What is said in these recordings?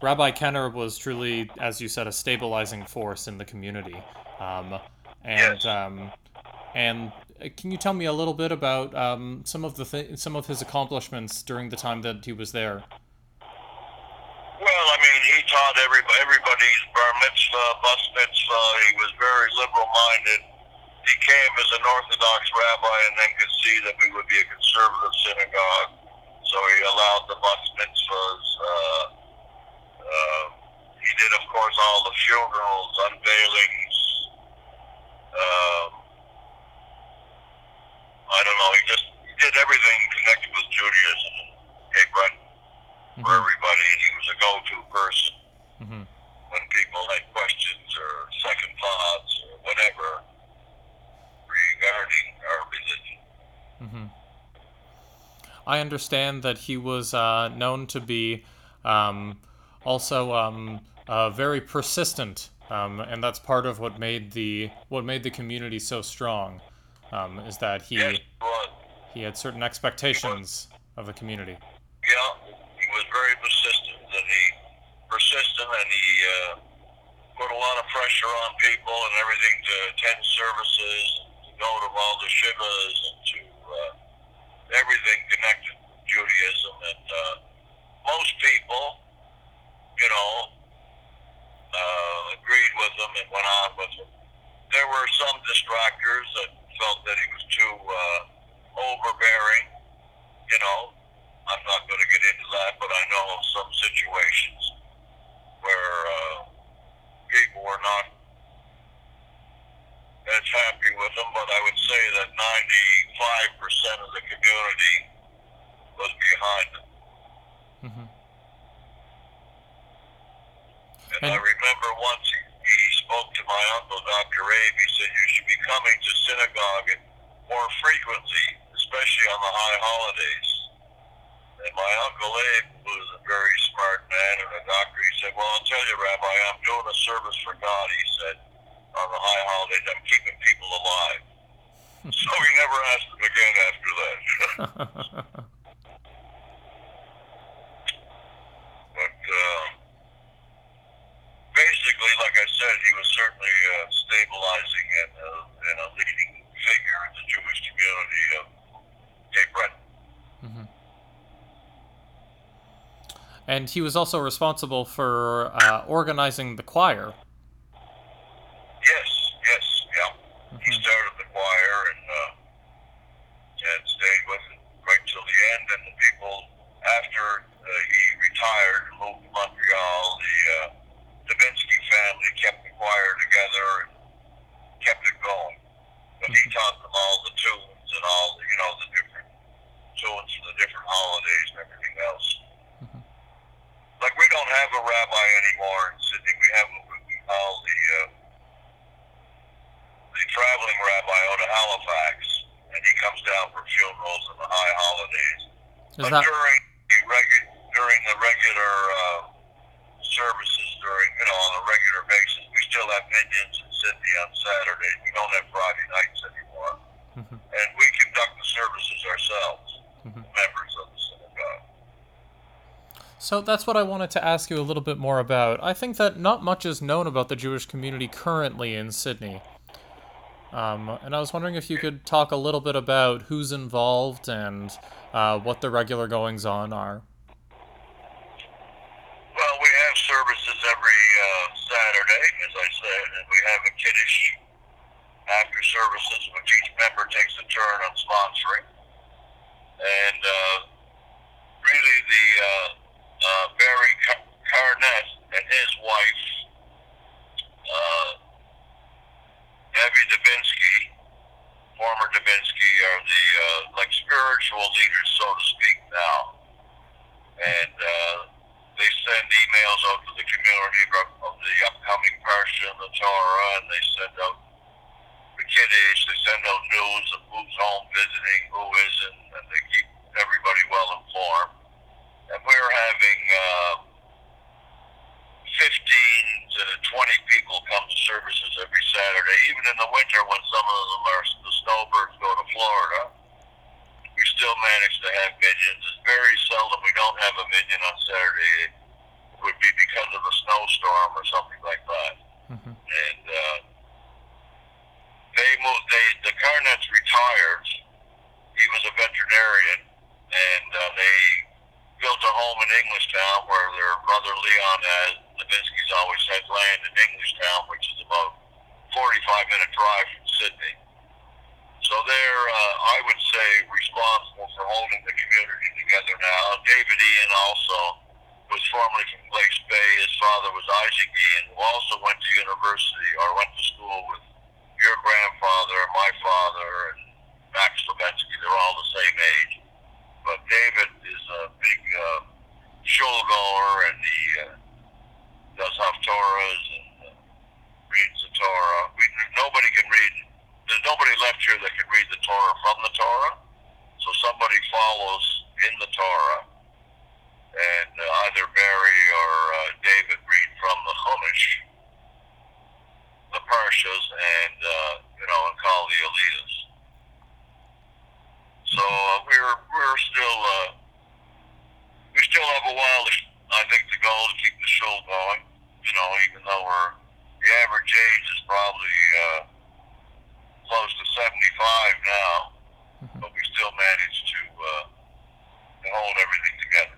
Rabbi Kenner was truly, as you said, a stabilizing force in the community. Um, and Yes. um, and can you tell me a little bit about some of his accomplishments during the time that he was there? Well, I mean, he taught everybody's bar mitzvah, bus mitzvah. He was very liberal-minded. He came as an Orthodox rabbi and then could see that we would be a conservative synagogue. So he allowed the bus mitzvahs. He did, of course, all the funerals, unveilings. Um, I don't know. He did everything connected with Judaism and Cape Breton for Mm-hmm. everybody. He was a go-to person Mm-hmm. when people had questions or second thoughts or whatever regarding our religion. Mm-hmm. I understand that he was known to be um, also very persistent, and that's part of what made the community so strong. Is that Yes, he was. he had certain He was, expectations of the community. yeah, he was very persistent, and he put a lot of pressure on people and everything to attend services, to go to all the shivas, and to everything connected to Judaism. And most people, you know, agreed with him and went on with him. There were some distractors that felt that he was too overbearing. You know, I'm not going to get into that, but I know of some situations where people were not as happy with him. But I would say that 95% of the community was behind him. Hmm. And I And remember once he spoke to my uncle, Dr. Abe. He said, "You should be coming to synagogue more frequently, especially on the high holidays." And my Uncle Abe, who was a very smart man and a doctor, he said, "Well, I'll tell you, Rabbi, I'm doing a service for God," he said, "on the high holidays. I'm keeping people alive." So he never asked him again after that. But basically, like I said, he was certainly stabilizing and a leading figure in the Jewish community of Cape Breton. Mhm. And he was also responsible for organizing the choir. Yes, yes, yeah. He Hmm. started the choir and stayed with it right till the end. And the people, after he retired and moved to Montreal, the Davinsky family kept the choir together and kept it going. But he Hmm. taught them all the tunes and all the, the different tunes for the different holidays and everything else. Hmm. Like we don't have a rabbi anymore in Sydney. We have what we call the traveling rabbi out of Halifax, and he comes down for funerals and the high holidays. Is But that during the regular services, on a regular basis, we still have minions in Sydney on Saturday. We don't have Friday nights anymore, Mhm. and we conduct the services ourselves, Mhm. members of the synagogue. So that's what I wanted to ask you a little bit more about. I think that not much is known about the Jewish community currently in Sydney. And I was wondering if you could talk a little bit about who's involved and what the regular goings on are. Well, we have services every Saturday, as I said, and we have a kiddush after services, which each member takes a turn on sponsoring. And really, the Barry Carnett and his wife, uh, Abby Dubinsky, former Dubinsky, are the like spiritual leaders, so to speak, now. And they send emails out to the community of the upcoming Parsha and the Torah, and they send out the Kiddush, they send out news of who's home visiting, who isn't, and they keep everybody well informed. And we're having 15 to 20 people come to services every Saturday. Even in the winter, when some of them are the snowbirds go to Florida, we still manage to have minions. It's very seldom we don't have a minion on Saturday. It would be because their brother Leon has. Levinsky's always had land in Englishtown, which is about 45-minute drive from Sydney. So they're, I would say, responsible for holding the community together now. David Ian also was formerly from Glace Bay. His father was Isaac Ian, who also went to university or went to school with your grandfather, my father, and Max Levensky. They're all the same age. But David is a big shul goer, and he does Haftorahs and reads the Torah. Nobody can read. There's nobody left here that can read the Torah from the Torah. So somebody follows in the Torah, and either Barry or David read from the Chumash, the Parshas, and and call the Elias. So we're still we still have a while, I think, to go to keep the shul going. Even though the average age is probably close to 75 now, but we still manage to hold everything together.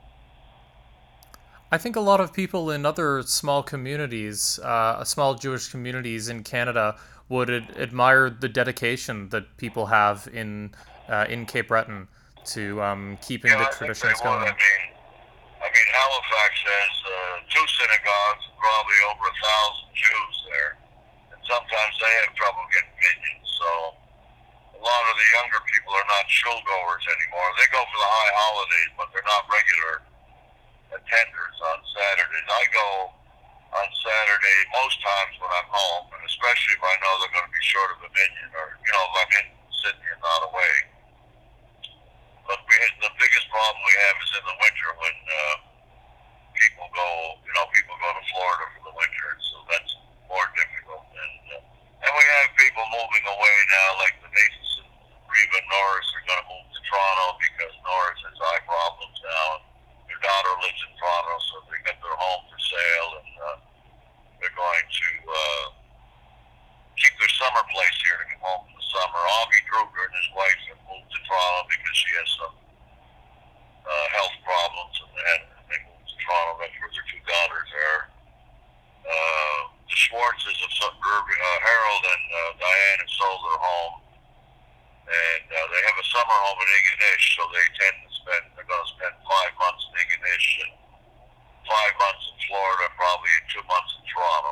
I think a lot of people in other small communities, small Jewish communities in Canada, would admire the dedication that people have in Cape Breton to keeping the traditions going. I mean, Halifax has 2 synagogues, probably over 1,000 Jews there, and sometimes they have trouble getting minions. So a lot of the younger people are not shul goers anymore. They go for the high holidays, but they're not regular attenders on Saturdays. I go on Saturday most times when I'm home, and especially if I know they're going to be short of a minion, or if I'm in Sydney and not away. But the biggest problem we have is in the winter when people go to Florida for the winter, so that's more difficult. And we have people moving away now, like the Nathanson, Reba, and Norris are going to move to Toronto because Norris has eye problems now. Their daughter lives in Toronto, so they got their home for sale, and they're going to keep their summer place here to come home in the summer. Augie Drucker and his wife have moved to Toronto because she has some health problems, and they moved to Toronto. That's where their 2 daughters are. The Schwartzes of Harold and Diane have sold their home, and they have a summer home in Ingonish, so they're going to spend 5 months in Ingonish and 5 months in Florida, probably 2 months in Toronto.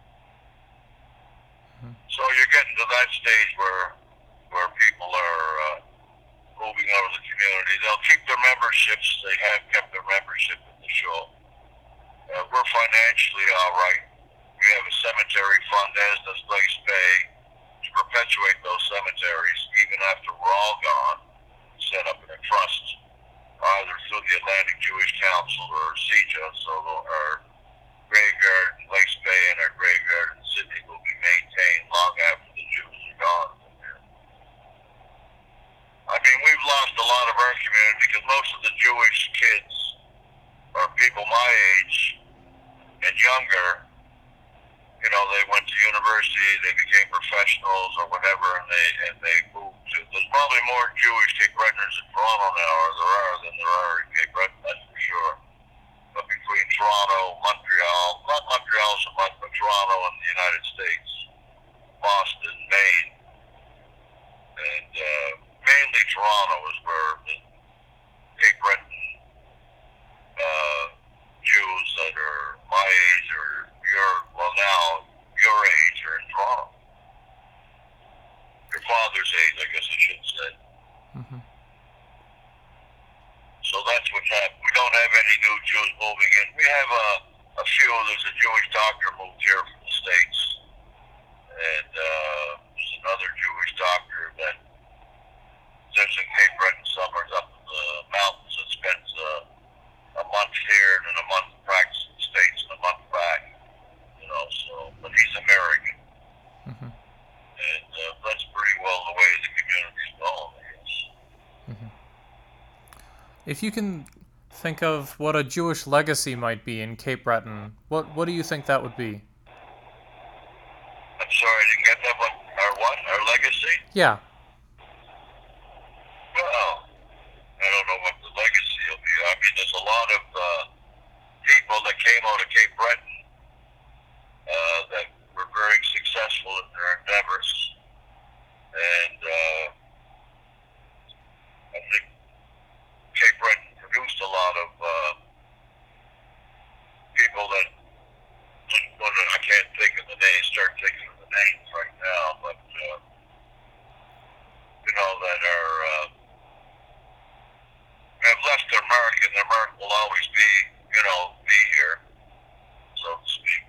So you're getting to that stage where people are moving out of the community. They'll keep their memberships. They have kept their membership in the shul. We're financially all right. We have a cemetery fund, as does Glace Bay, to perpetuate those cemeteries even after we're all gone, set up in a trust, either through the Atlantic Jewish Council or CJA, so our graveyard in Glace Bay and our graveyard in Sydney will be maintained long after the Jews are gone. I mean, we've lost a lot of our community because most of the Jewish kids are people my age and younger. They went to university, they became professionals or whatever, and they moved to. There's probably more Jewish Cape Bretoners in Toronto now, or there are, than there are in Cape Breton, that's for sure. But between Toronto, Montreal, not Montreal so much, but Toronto and the United States, Boston, Maine, and mainly Toronto is where the Cape Breton Jews that are my age or now your age are in Toronto. Your father's age, I guess I should say. Mm-hmm. So that's what's happened. We don't have any new Jews moving in. We have a few. There's a Jewish doctor moved here from the States, and there's another Jewish doctor that lives in Cape Breton summers up in the mountains and spends a month here and then a month practicing in the States and a month back. But he's American. Mm-hmm. And that's pretty well the way the community's going, I guess. Mm-hmm. If you can think of what a Jewish legacy might be in Cape Breton, what do you think that would be? I'm sorry, I didn't get that. Our legacy? Yeah. Well, I don't know what the legacy will be. I mean, there's a lot of came out of Cape Breton that were very successful in their endeavors. And I think Cape Breton produced a lot of people that, I can't think of the names, start thinking of the names right now, but, that are, have left their mark, and their mark will always be, be here, so to speak.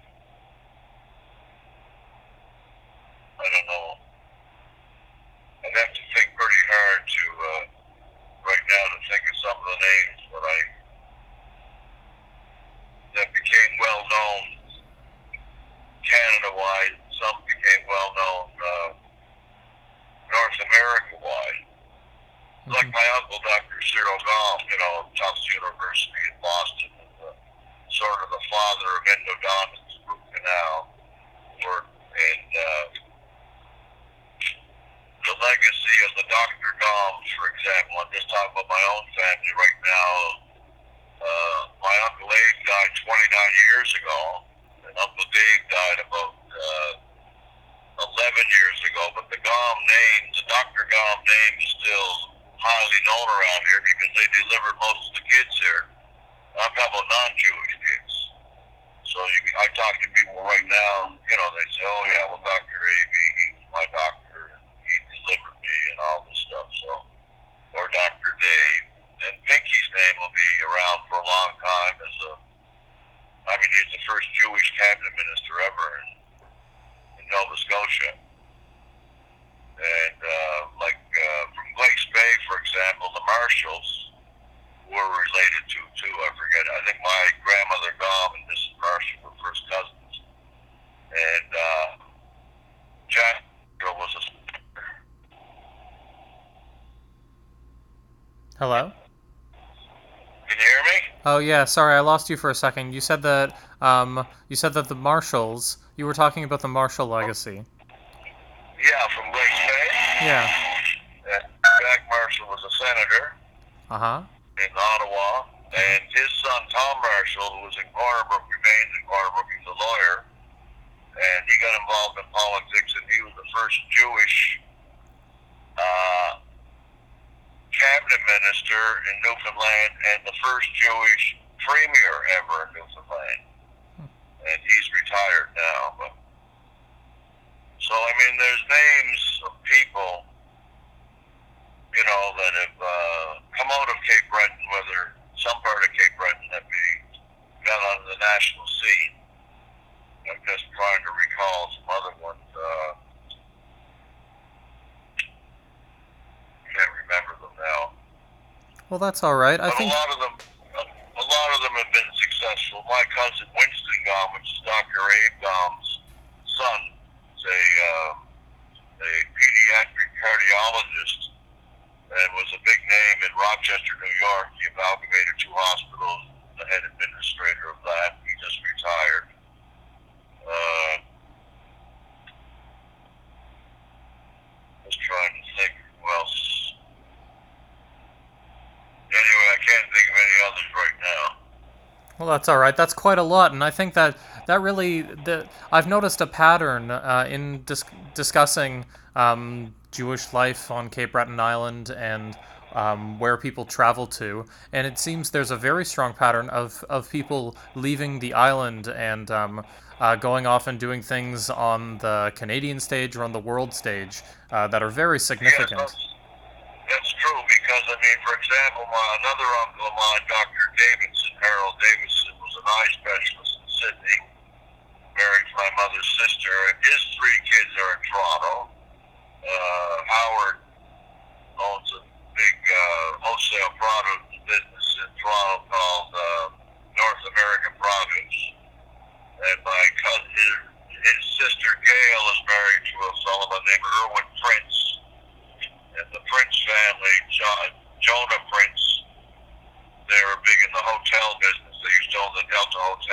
I don't know. I'd have to think pretty hard to, right now, to think of some of the names, but that became well known Canada-wide. Some became well known North America-wide. Mm-hmm. Like my uncle, Dr. Cyril Gaume, Tufts University in Boston, and sort of the father of endodontics, root canal work, and the legacy of the Dr. Gaumes, for example. I'm just talking about my own family right now. My Uncle Abe died 29 years ago, and Uncle Dave died about 11 years ago, but the Gaume name, the Dr. Gaume name, is still highly known around here because they delivered most of the kids here. I'm talking about non-Jewish kids. So I talk to people right now, they say, oh yeah, well, Dr. Abe, he's my doctor, and he delivered me and all this stuff, or Dr. Dave. And Pinky's name will be around for a long time he's the first Jewish cabinet minister ever in Nova Scotia. And from Glace Bay, for example, the Marshalls were related to too. I forget. I think my grandmother Gaume and Mrs. Marshall were first cousins. And Jack was a. Hello? Can you hear me? Oh yeah, sorry, I lost you for a second. You said that the Marshalls. You were talking about the Marshall legacy. Yeah, from Glace Bay. Yeah. Jack Marshall was a senator. In Ottawa, and his son Tom Marshall, who was in Corner Brook, remains in Corner Brook. He's a lawyer, and he got involved in politics, and he was the first Jewish cabinet minister in Newfoundland and the first Jewish premier ever in Newfoundland. And he's retired now. But so there's names of people that have come out of Cape Breton, whether some part of Cape Breton that we got on the national scene. I'm just trying to recall some other ones. Can't remember them now. Well, that's all right. But a lot of them have been successful. My cousin Winston Gaume, which is Dr. Abe Gaume's son, is a pediatric cardiologist, and was a big name in Rochester, New York. He amalgamated two hospitals, the head administrator of that. He just retired. Just trying to think who else. Anyway, I can't think of any others right now. Well, that's all right. That's quite a lot, and I think that I've noticed a pattern in discussing Jewish life on Cape Breton Island and where people travel to, and it seems there's a very strong pattern of people leaving the island and going off and doing things on the Canadian stage or on the world stage that are very significant. Yes, that's true, because, for example, another uncle of mine, Dr. Davidson, Harold Davidson, was an eye specialist in Sydney, married to my mother's sister, and his three kids are in Toronto. Howard owns a big wholesale produce business in Toronto called North American Produce. And my cousin, his sister Gail, is married to a fellow by the name of Irwin Prince. And the Prince family, Jonah Prince, they were big in the hotel business. They used to own the Delta Hotel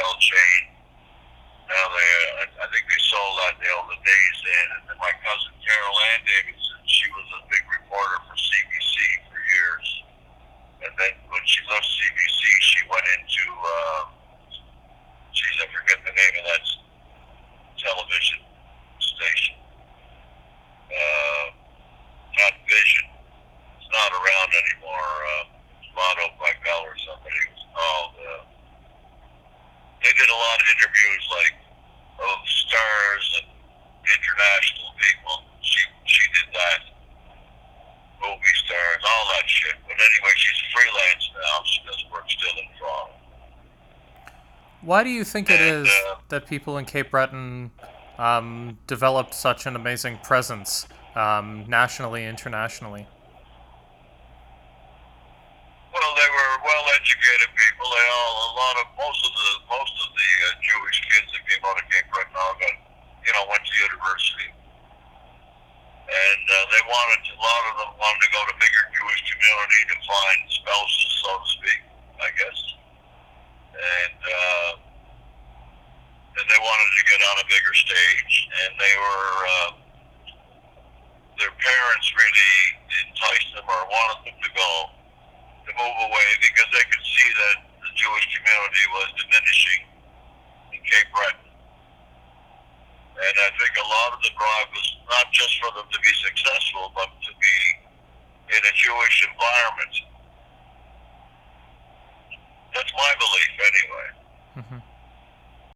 interviews like of stars and international people. She did that, movie stars, all that shit. But anyway, she's freelance now. She does work still in Toronto. Why do you think it And is that people in Cape Breton developed such an amazing presence nationally, internationally? well, they were well-educated people. They all, most of the Jewish kids that came out of Cape Breton all got, went to university, and they wanted a lot of them wanted to go to bigger Jewish community to find spouses, so to speak, I guess, and they wanted to get on a bigger stage, and they were their parents really enticed them or wanted them to go to move away because they could see that the Jewish community was diminishing in Cape Breton. And I think a lot of the drive was not just for them to be successful, but to be in a Jewish environment. That's my belief, anyway. Mm-hmm.